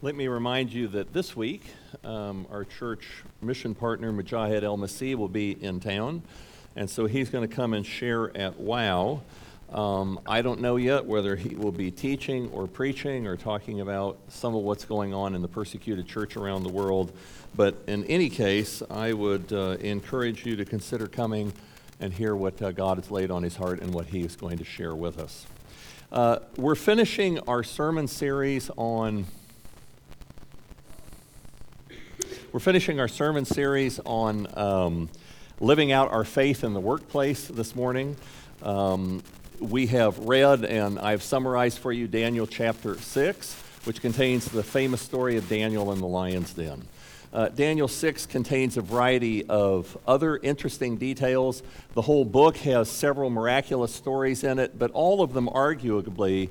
Let me remind you that this week, our church mission partner, Mujahid El-Masih, will be in town, and so he's going to come and share at WOW. I don't know yet whether he will be teaching or preaching or talking about some of what's going on in the persecuted church around the world, but in any case, I would encourage you to consider coming and hear what God has laid on his heart and what he is going to share with us. We're finishing our sermon series on living out our faith in the workplace this morning. We have read, and I've summarized for you, Daniel chapter 6, which contains the famous story of Daniel in the lion's den. Daniel 6 contains a variety of other interesting details. The whole book has several miraculous stories in it, but all of them arguably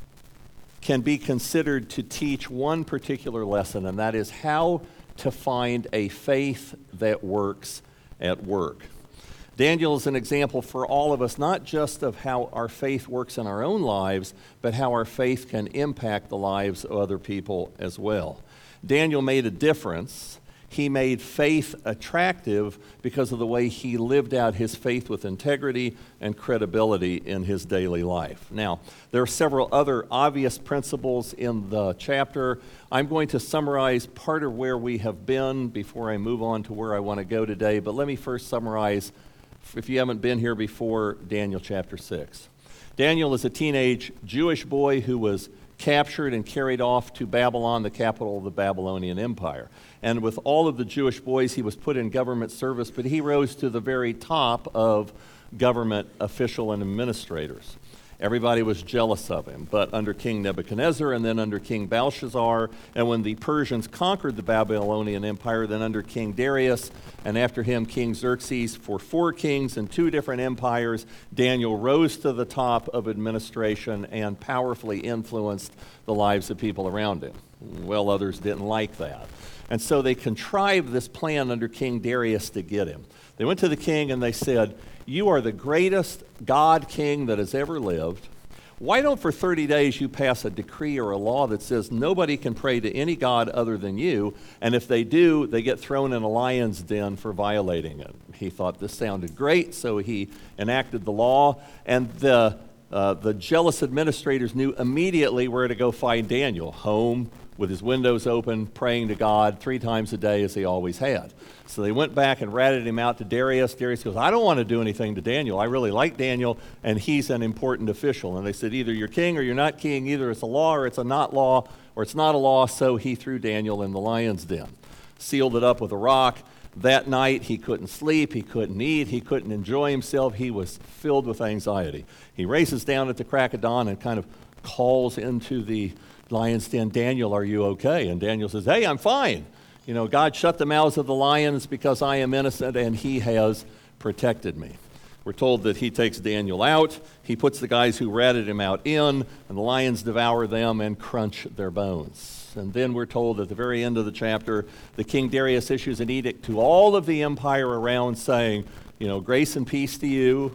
can be considered to teach one particular lesson, and that is how to find a faith that works at work. Daniel is an example for all of us, not just of how our faith works in our own lives, but how our faith can impact the lives of other people as well. Daniel made a difference. He made faith attractive because of the way he lived out his faith with integrity and credibility in his daily life. Now, there are several other obvious principles in the chapter. I'm going to summarize part of where we have been before I move on to where I want to go today, but let me first summarize, if you haven't been here before, Daniel chapter 6. Daniel is a teenage Jewish boy who was captured and carried off to Babylon, the capital of the Babylonian Empire. And with all of the Jewish boys, he was put in government service, but he rose to the very top of government official and administrators. Everybody was jealous of him, but under King Nebuchadnezzar and then under King Belshazzar, and when the Persians conquered the Babylonian Empire, then under King Darius, and after him King Xerxes, for 4 kings and 2 different empires, Daniel rose to the top of administration and powerfully influenced the lives of people around him. Well, others didn't like that. And so they contrived this plan under King Darius to get him. They went to the king and they said, "You are the greatest God king that has ever lived. Why don't for 30 days you pass a decree or a law that says nobody can pray to any god other than you, and if they do, they get thrown in a lion's den for violating it?" He thought this sounded great, so he enacted the law, and the jealous administrators knew immediately where to go find Daniel, home with his windows open, praying to God 3 times a day as he always had. So they went back and ratted him out to Darius. Darius goes, "I don't want to do anything to Daniel. I really like Daniel, and he's an important official." And they said, "Either you're king or you're not king. Either it's a law or it's a not law, or it's not a law." So he threw Daniel in the lion's den, sealed it up with a rock. That night, he couldn't sleep, he couldn't eat, he couldn't enjoy himself. He was filled with anxiety. He races down at the crack of dawn and kind of calls into the lion's den, "Daniel, are you okay?" And Daniel says, "Hey, I'm fine. You know, God shut the mouths of the lions because I am innocent, and he has protected me." We're told that he takes Daniel out, he puts the guys who ratted him out in, and the lions devour them and crunch their bones. And then we're told at the very end of the chapter, the King Darius issues an edict to all of the empire around saying, "Grace and peace to you.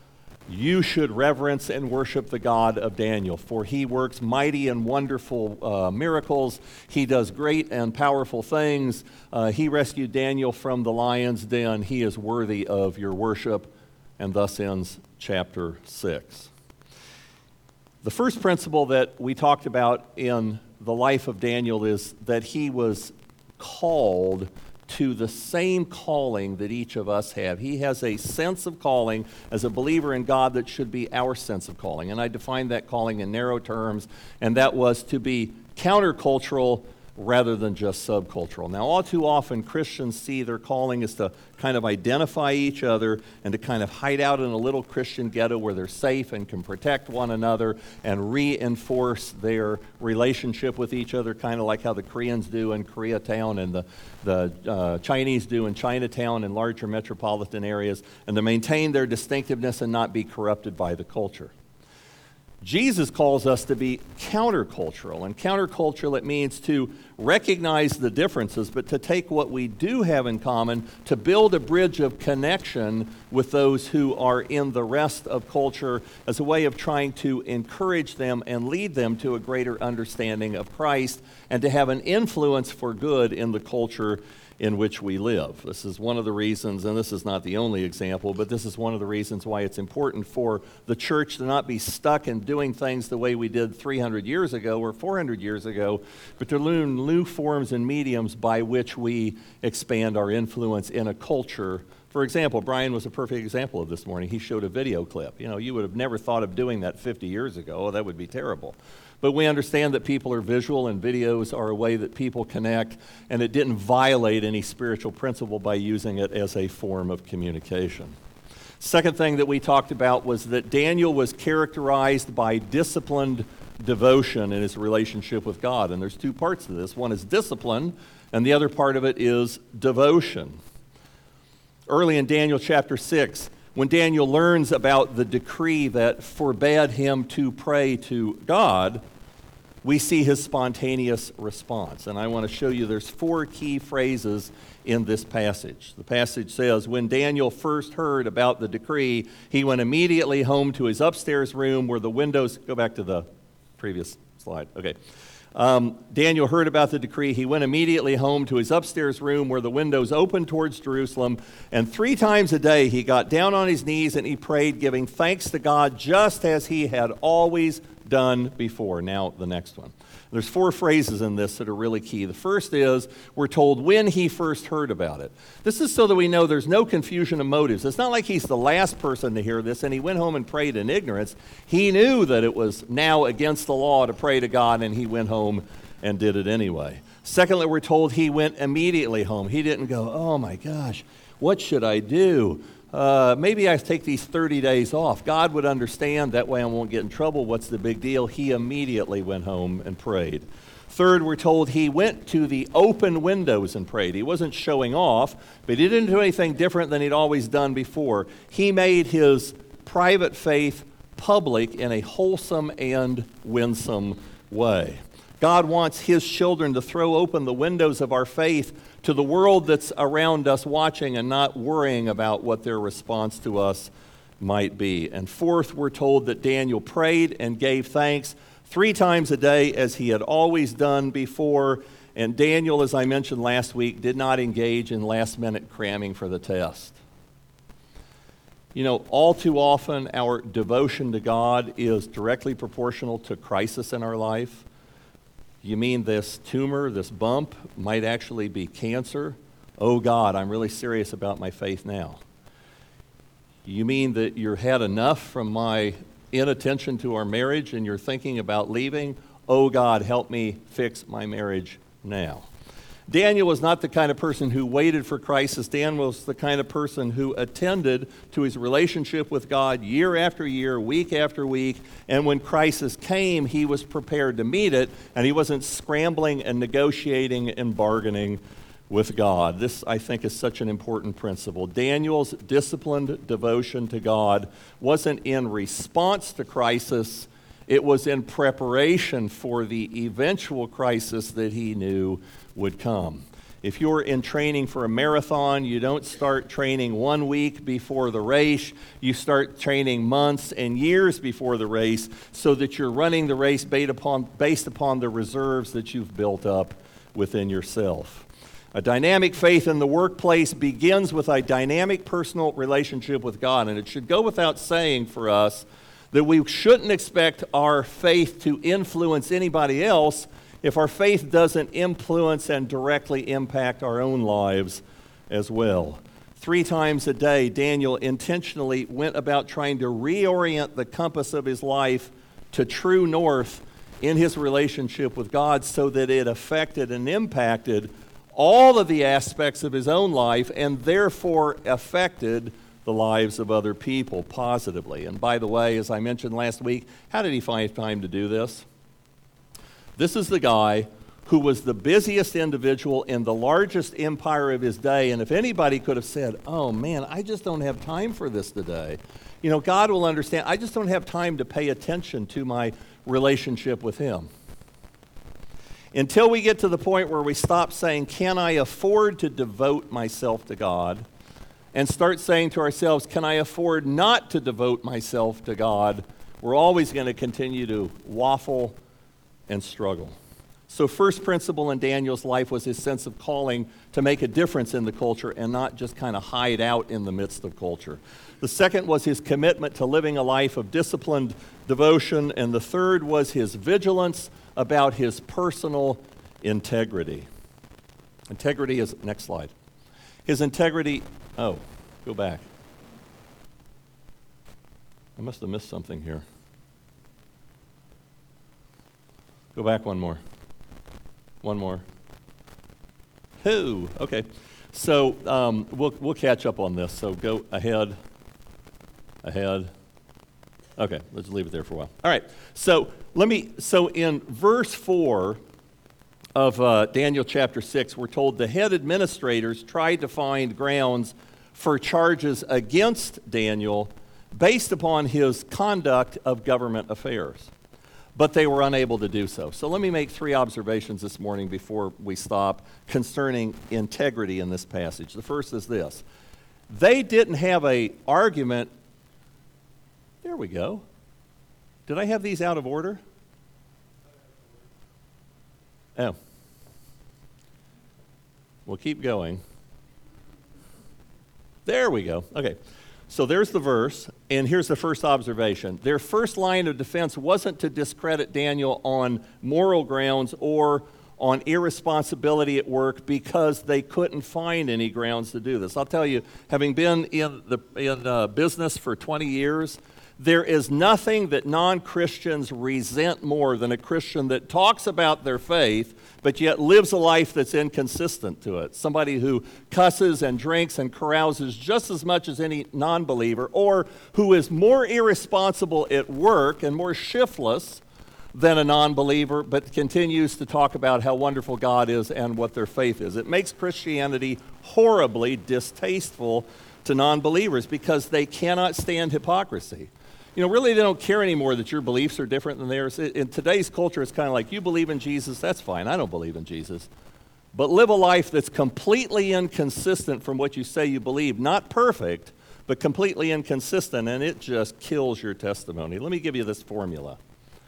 You should reverence and worship the God of Daniel, for he works mighty and wonderful miracles. He does great and powerful things. He rescued Daniel from the lion's den. He is worthy of your worship." And thus ends chapter 6. The first principle that we talked about in the life of Daniel is that he was called to the same calling that each of us have. He has a sense of calling as a believer in God that should be our sense of calling. And I defined that calling in narrow terms, and that was to be countercultural rather than just subcultural. Now, all too often, Christians see their calling as to kind of identify each other and to kind of hide out in a little Christian ghetto where they're safe and can protect one another and reinforce their relationship with each other, kind of like how the Koreans do in Koreatown and the Chinese do in Chinatown and larger metropolitan areas, and to maintain their distinctiveness and not be corrupted by the culture. Jesus calls us to be countercultural. And countercultural, it means to recognize the differences, but to take what we do have in common to build a bridge of connection with those who are in the rest of culture as a way of trying to encourage them and lead them to a greater understanding of Christ and to have an influence for good in the culture in which we live. This is one of the reasons, and this is not the only example, but this is one of the reasons why it's important for the church to not be stuck in doing things the way we did 300 years ago or 400 years ago, but to learn new forms and mediums by which we expand our influence in a culture. For example, Brian was a perfect example of this morning. He showed a video clip. You would have never thought of doing that 50 years ago. Oh, that would be terrible. But we understand that people are visual and videos are a way that people connect, and it didn't violate any spiritual principle by using it as a form of communication. Second thing that we talked about was that Daniel was characterized by disciplined devotion in his relationship with God. And there's two parts to this. One is discipline, and the other part of it is devotion. Early in Daniel chapter 6, when Daniel learns about the decree that forbade him to pray to God, we see his spontaneous response. And I want to show you there's 4 key phrases in this passage. The passage says, when Daniel first heard about the decree, he went immediately home to his upstairs room where the windows, go back to the previous slide, okay. Daniel heard about the decree. He went immediately home to his upstairs room where the windows opened towards Jerusalem. And 3 times a day he got down on his knees and he prayed, giving thanks to God just as he had always done before. Now the next one. There's 4 phrases in this that are really key. The first is, we're told when he first heard about it. This is so that we know there's no confusion of motives. It's not like he's the last person to hear this and he went home and prayed in ignorance. He knew that it was now against the law to pray to God, and he went home and did it anyway. Secondly, we're told he went immediately home. He didn't go, oh my gosh, what should I do? Maybe I take these 30 days off. God would understand. That way I won't get in trouble. What's the big deal? He immediately went home and prayed. Third, we're told he went to the open windows and prayed. He wasn't showing off, but he didn't do anything different than he'd always done before. He made his private faith public in a wholesome and winsome way. God wants his children to throw open the windows of our faith to the world that's around us watching and not worrying about what their response to us might be. And fourth, we're told that Daniel prayed and gave thanks 3 times a day as he had always done before. And Daniel, as I mentioned last week, did not engage in last-minute cramming for the test. All too often our devotion to God is directly proportional to crisis in our life. You mean this tumor, this bump, might actually be cancer? Oh God, I'm really serious about my faith now. You mean that you've had enough from my inattention to our marriage and you're thinking about leaving? Oh God, help me fix my marriage now. Daniel was not the kind of person who waited for crisis. Daniel was the kind of person who attended to his relationship with God year after year, week after week, and when crisis came, he was prepared to meet it, and he wasn't scrambling and negotiating and bargaining with God. This, I think, is such an important principle. Daniel's disciplined devotion to God wasn't in response to crisis. It was in preparation for the eventual crisis that he knew would come. If you're in training for a marathon, you don't start training 1 week before the race. You start training months and years before the race so that you're running the race based upon the reserves that you've built up within yourself. A dynamic faith in the workplace begins with a dynamic personal relationship with God, and it should go without saying for us that we shouldn't expect our faith to influence anybody else if our faith doesn't influence and directly impact our own lives as well. 3 times a day, Daniel intentionally went about trying to reorient the compass of his life to true north in his relationship with God so that it affected and impacted all of the aspects of his own life and therefore affected the lives of other people positively. And by the way, as I mentioned last week, how did he find time to do this? This is the guy who was the busiest individual in the largest empire of his day. And if anybody could have said, oh man, I just don't have time for this today, God will understand. I just don't have time to pay attention to my relationship with him. Until we get to the point where we stop saying, can I afford to devote myself to God? And start saying to ourselves, can I afford not to devote myself to God? We're always going to continue to waffle and struggle. So first principle in Daniel's life was his sense of calling to make a difference in the culture and not just kind of hide out in the midst of culture. The second was his commitment to living a life of disciplined devotion. And the third was his vigilance about his personal integrity. Integrity is, next slide. His integrity, go back. I must have missed something here. Go back one more. One more. Okay. So we'll catch up on this. So go ahead. Okay, let's leave it there for a while. All right. So in verse 4 of Daniel chapter 6, we're told the head administrators tried to find grounds for charges against Daniel based upon his conduct of government affairs. But they were unable to do so. So let me make 3 observations this morning before we stop concerning integrity in this passage. The first is this. They didn't have an argument. There we go. Did I have these out of order? Oh. We'll keep going. There we go. Okay. So there's the verse, and here's the first observation. Their first line of defense wasn't to discredit Daniel on moral grounds or on irresponsibility at work because they couldn't find any grounds to do this. I'll tell you, having been in business for 20 years, there is nothing that non-Christians resent more than a Christian that talks about their faith but yet lives a life that's inconsistent to it. Somebody who cusses and drinks and carouses just as much as any non-believer, or who is more irresponsible at work and more shiftless than a non-believer but continues to talk about how wonderful God is and what their faith is. It makes Christianity horribly distasteful to non-believers because they cannot stand hypocrisy. Really they don't care anymore that your beliefs are different than theirs. In today's culture, it's kind of like, you believe in Jesus, that's fine. I don't believe in Jesus. But live a life that's completely inconsistent from what you say you believe. Not perfect, but completely inconsistent, and it just kills your testimony. Let me give you this formula.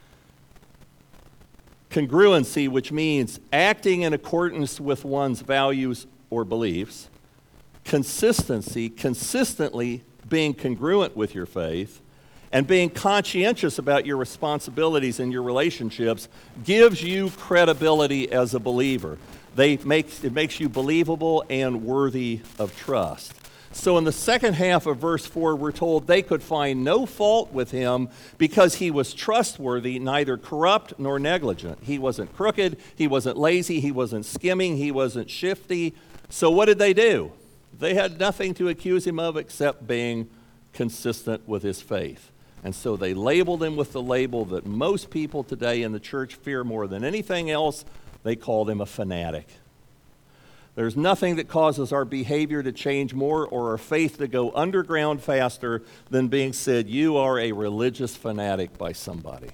Congruency, which means acting in accordance with one's values or beliefs. Consistency, consistently being congruent with your faith. And being conscientious about your responsibilities and your relationships gives you credibility as a believer. It makes you believable and worthy of trust. So in the second half of verse 4, we're told they could find no fault with him because he was trustworthy, neither corrupt nor negligent. He wasn't crooked, he wasn't lazy, he wasn't skimming, he wasn't shifty. So what did they do? They had nothing to accuse him of except being consistent with his faith. And so they labeled him with the label that most people today in the church fear more than anything else. They called him a fanatic. There's nothing that causes our behavior to change more or our faith to go underground faster than being said, you are a religious fanatic by somebody.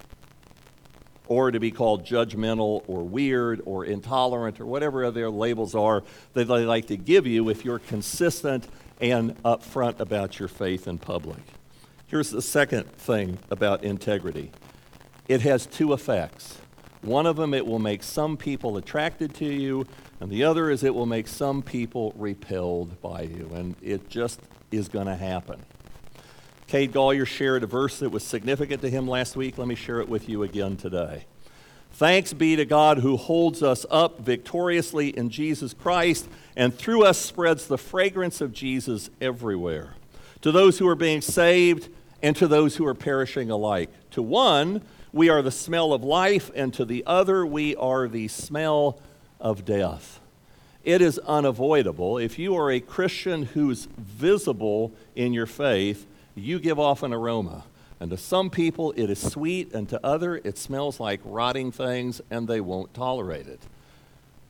Or to be called judgmental or weird or intolerant or whatever other labels are that they like to give you if you're consistent and upfront about your faith in public. Here's the second thing about integrity. It has 2 effects. One of them, it will make some people attracted to you, and the other is it will make some people repelled by you, and it just is going to happen. Cade Gollier shared a verse that was significant to him last week. Let me share it with you again today. Thanks be to God who holds us up victoriously in Jesus Christ, and through us spreads the fragrance of Jesus everywhere. To those who are being saved and to those who are perishing alike. To one, we are the smell of life, and to the other, we are the smell of death. It is unavoidable. If you are a Christian who's visible in your faith, you give off an aroma. And to some people, it is sweet, and to others, it smells like rotting things, and they won't tolerate it.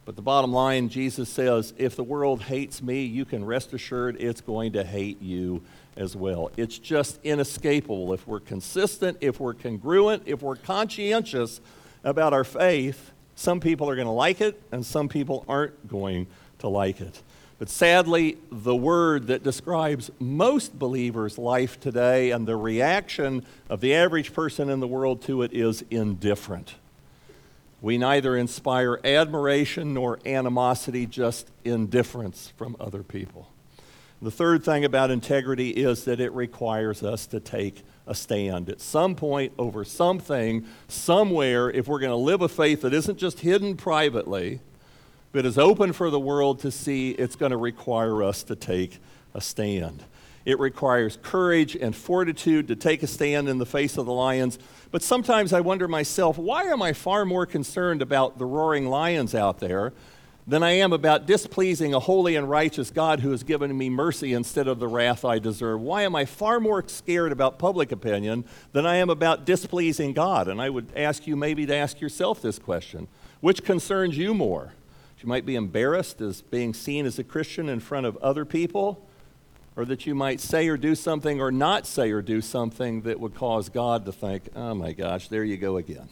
But the bottom line, Jesus says, if the world hates me, you can rest assured it's going to hate you as well. It's just inescapable. If we're consistent, if we're congruent, if we're conscientious about our faith, some people are going to like it and some people aren't going to like it. But sadly, the word that describes most believers' life today and the reaction of the average person in the world to it is indifferent. We neither inspire admiration nor animosity, just indifference from other people. The third thing about integrity is that it requires us to take a stand at some point over something, somewhere. If we're going to live a faith that isn't just hidden privately, but is open for the world to see, it's going to require us to take a stand. It requires courage and fortitude to take a stand in the face of the lions. But sometimes I wonder myself, why am I far more concerned about the roaring lions out there than I am about displeasing a holy and righteous God who has given me mercy instead of the wrath I deserve? Why am I far more scared about public opinion than I am about displeasing God? And I would ask you maybe to ask yourself this question. Which concerns you more? You might be embarrassed as being seen as a Christian in front of other people, or that you might say or do something or not say or do something that would cause God to think, oh my gosh, there you go again.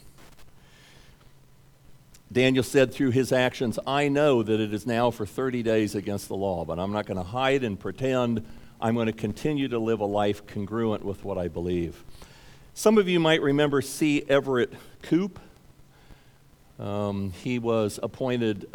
Daniel said through his actions, I know that it is now for 30 days against the law, but I'm not going to hide and pretend. I'm going to continue to live a life congruent with what I believe. Some of you might remember C. Everett Koop. He was appointed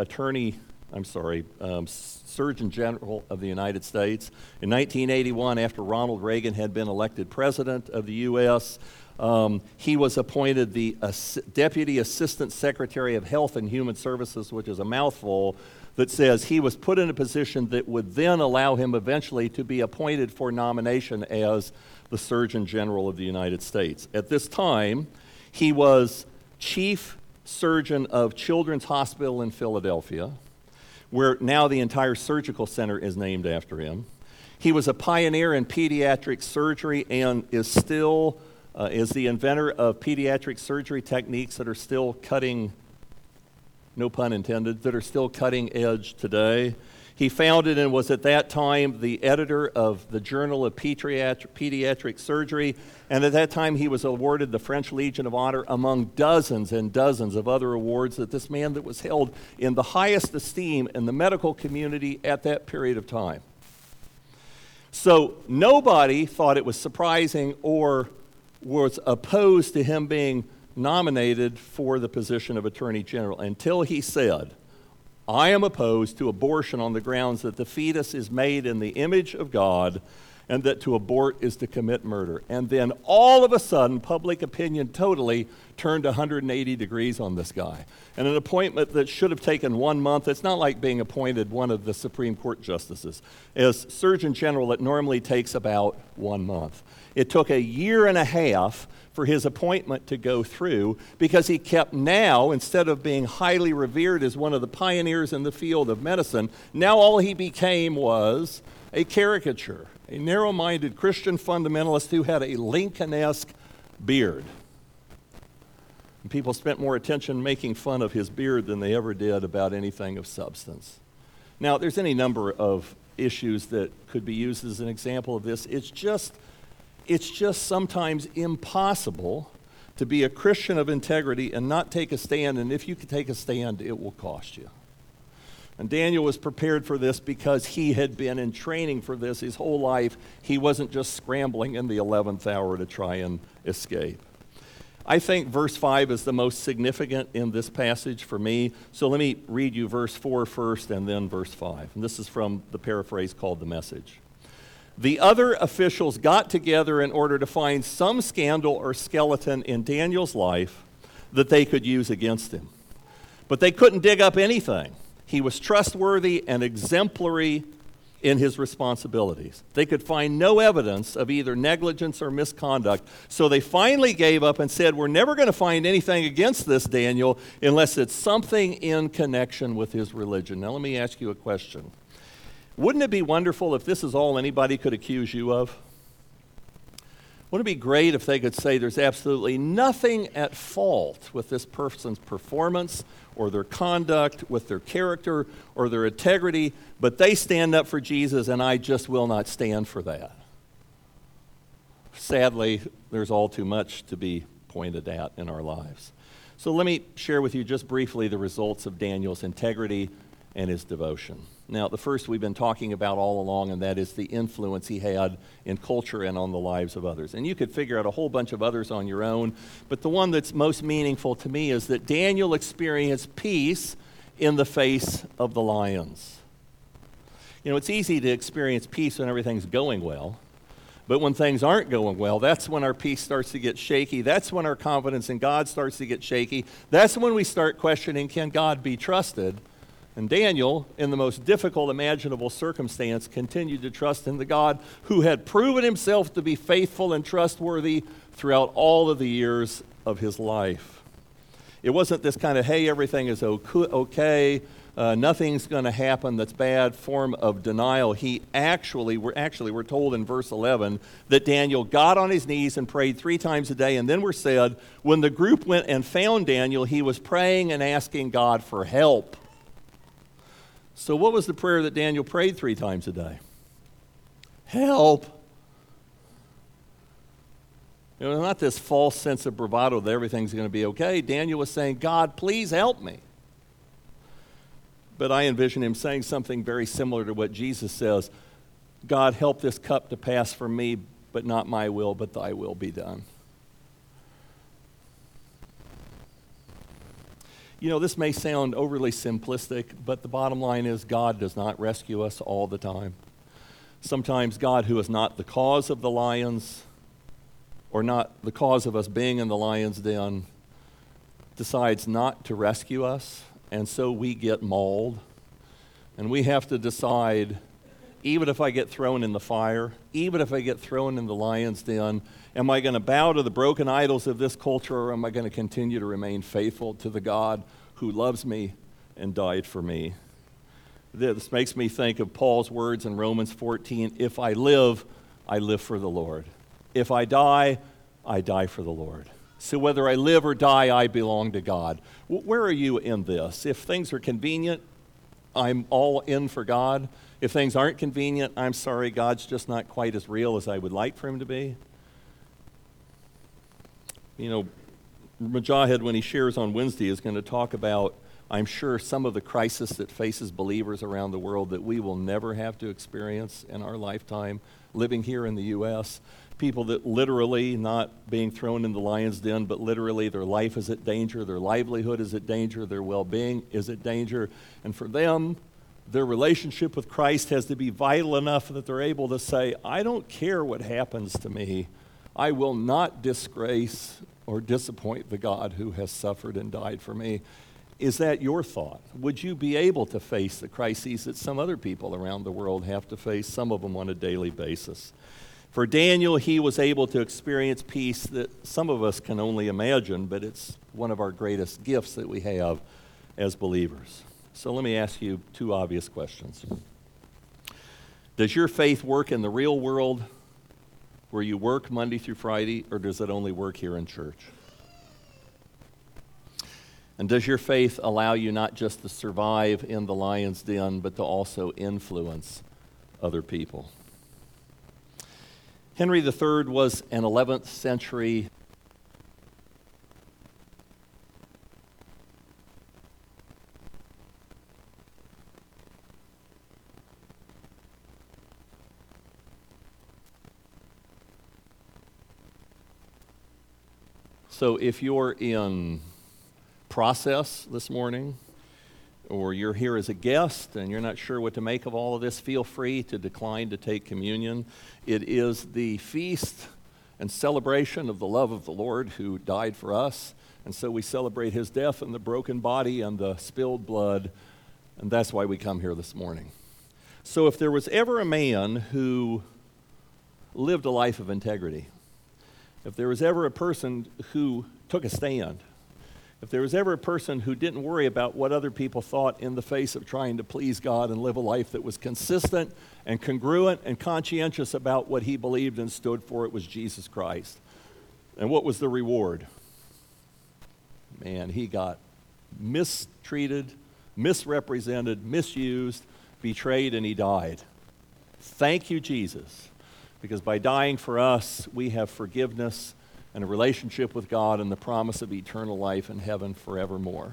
Surgeon General of the United States. In 1981, after Ronald Reagan had been elected President of the U.S., he was appointed the Deputy Assistant Secretary of Health and Human Services, which is a mouthful, that says he was put in a position that would then allow him eventually to be appointed for nomination as the Surgeon General of the United States. At this time, he was Chief Surgeon of Children's Hospital in Philadelphia, where now the entire surgical center is named after him. He was a pioneer in pediatric surgery and is still is the inventor of pediatric surgery techniques that are still cutting, no pun intended, that are still cutting edge today. He founded and was at that time the editor of the Journal of Pediatric Surgery, and at that time he was awarded the French Legion of Honor among dozens and dozens of other awards that this man that was held in the highest esteem in the medical community at that period of time. So nobody thought it was surprising or was opposed to him being nominated for the position of Attorney General until he said, I am opposed to abortion on the grounds that the fetus is made in the image of God and that to abort is to commit murder. And then all of a sudden, public opinion totally turned 180 degrees on this guy. And an appointment that should have taken 1 month, it's not like being appointed one of the Supreme Court justices. As Surgeon General, it normally takes about 1 month. It took 1.5 years for his appointment to go through because he kept now, instead of being highly revered as one of the pioneers in the field of medicine, now all he became was a caricature, a narrow-minded Christian fundamentalist who had a Lincoln-esque beard. And people spent more attention making fun of his beard than they ever did about anything of substance. Now, there's any number of issues that could be used as an example of this. It's just sometimes impossible to be a Christian of integrity and not take a stand, and if you can take a stand, it will cost you. And Daniel was prepared for this because he had been in training for this his whole life. He wasn't just scrambling in the 11th hour to try and escape. I think verse 5 is the most significant in this passage for me, so let me read you verse 4 first and then verse 5. And this is from the paraphrase called The Message. The other officials got together in order to find some scandal or skeleton in Daniel's life that they could use against him. But they couldn't dig up anything. He was trustworthy and exemplary in his responsibilities. They could find no evidence of either negligence or misconduct, so they finally gave up and said, we're never going to find anything against this Daniel unless it's something in connection with his religion. Now let me ask you a question. Wouldn't it be wonderful if this is all anybody could accuse you of? Wouldn't it be great if they could say there's absolutely nothing at fault with this person's performance or their conduct, with their character or their integrity, but they stand up for Jesus and I just will not stand for that? Sadly, there's all too much to be pointed at in our lives. So let me share with you just briefly the results of Daniel's integrity and his devotion. Now, the first we've been talking about all along, and that is the influence he had in culture and on the lives of others. And you could figure out a whole bunch of others on your own, but the one that's most meaningful to me is that Daniel experienced peace in the face of the lions. You know, it's easy to experience peace when everything's going well, but when things aren't going well, that's when our peace starts to get shaky. That's when our confidence in God starts to get shaky. That's when we start questioning, can God be trusted? And Daniel, in the most difficult imaginable circumstance, continued to trust in the God who had proven himself to be faithful and trustworthy throughout all of the years of his life. It wasn't this kind of, hey, everything is okay, nothing's going to happen that's bad form of denial. We're told in verse 11 that Daniel got on his knees and prayed 3 times a day. And then we're said, when the group went and found Daniel, he was praying and asking God for help. So what was the prayer that Daniel prayed 3 times a day? Help. It was not this false sense of bravado that everything's going to be okay. Daniel was saying, God, please help me. But I envision him saying something very similar to what Jesus says, God, help this cup to pass from me, but not my will, but thy will be done. You know, this may sound overly simplistic, but the bottom line is God does not rescue us all the time. Sometimes God, who is not the cause of the lions, or not the cause of us being in the lion's den, decides not to rescue us, and so we get mauled. And we have to decide, even if I get thrown in the fire, even if I get thrown in the lion's den, am I going to bow to the broken idols of this culture, or am I going to continue to remain faithful to the God who loves me and died for me? This makes me think of Paul's words in Romans 14, if I live for the Lord. If I die for the Lord. So whether I live or die, I belong to God. Where are you in this? If things are convenient, I'm all in for God. If things aren't convenient, I'm sorry, God's just not quite as real as I would like for him to be. You know, Mujahid, when he shares on Wednesday, is going to talk about, I'm sure, some of the crisis that faces believers around the world that we will never have to experience in our lifetime living here in the U.S. People that literally, not being thrown in the lion's den, but literally their life is at danger, their livelihood is at danger, their well-being is at danger. And for them, their relationship with Christ has to be vital enough that they're able to say, I don't care what happens to me. I will not disgrace or disappoint the God who has suffered and died for me. Is that your thought? Would you be able to face the crises that some other people around the world have to face, some of them on a daily basis? For Daniel, he was able to experience peace that some of us can only imagine, but it's one of our greatest gifts that we have as believers. So let me ask you 2 obvious questions. Does your faith work in the real world where you work Monday through Friday, or does it only work here in church? And does your faith allow you not just to survive in the lion's den, but to also influence other people? Henry III was an 11th century So if you're in process this morning, or you're here as a guest and you're not sure what to make of all of this, feel free to decline to take communion. It is the feast and celebration of the love of the Lord who died for us. And so we celebrate his death and the broken body and the spilled blood, and that's why we come here this morning. So if there was ever a man who lived a life of integrity, if there was ever a person who took a stand, If there was ever a person who didn't worry about what other people thought in the face of trying to please God and live a life that was consistent and congruent and conscientious about what he believed and stood for, it was Jesus Christ. And what was the reward? Man, he got mistreated, misrepresented, misused, betrayed, and he died. Thank you, Jesus, because by dying for us, we have forgiveness and a relationship with God and the promise of eternal life in heaven forevermore.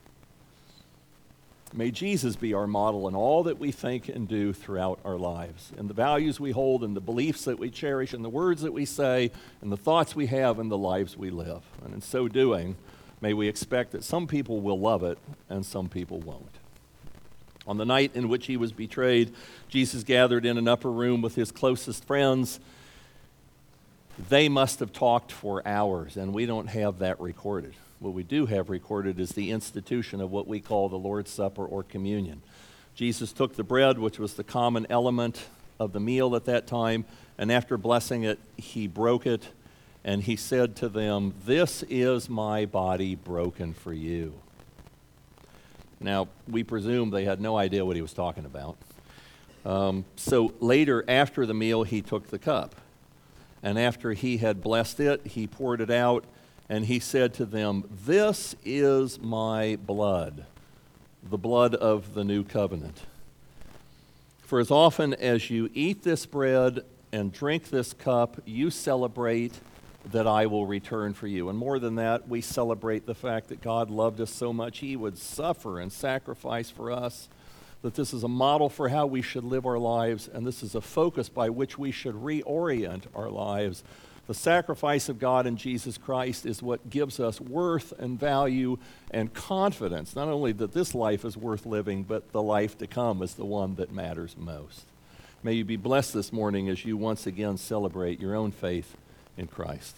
May Jesus be our model in all that we think and do throughout our lives, and the values we hold, and the beliefs that we cherish, and the words that we say, and the thoughts we have, and the lives we live. And in so doing, may we expect that some people will love it and some people won't. On the night in which he was betrayed, Jesus gathered in an upper room with his closest friends. They must have talked for hours, and we don't have that recorded. What we do have recorded is the institution of what we call the Lord's Supper or communion. Jesus took the bread, which was the common element of the meal at that time, and after blessing it, he broke it, and he said to them, "This is my body broken for you." Now, we presume they had no idea what he was talking about. So later, after the meal, he took the cup. And after he had blessed it, he poured it out, and he said to them, "This is my blood, the blood of the new covenant. For as often as you eat this bread and drink this cup, you celebrate that I will return for you." And more than that, we celebrate the fact that God loved us so much he would suffer and sacrifice for us, that this is a model for how we should live our lives, and this is a focus by which we should reorient our lives. The sacrifice of God in Jesus Christ is what gives us worth and value and confidence, not only that this life is worth living, but the life to come is the one that matters most. May you be blessed this morning as you once again celebrate your own faith in Christ.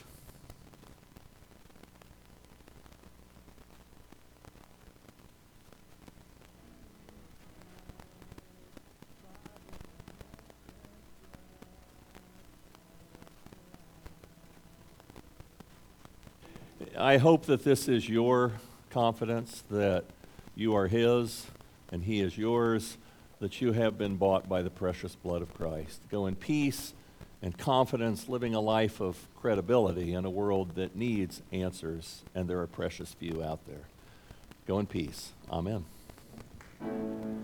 I hope that this is your confidence, that you are his and he is yours, that you have been bought by the precious blood of Christ. Go in peace and confidence, living a life of credibility in a world that needs answers, and there are precious few out there. Go in peace. Amen.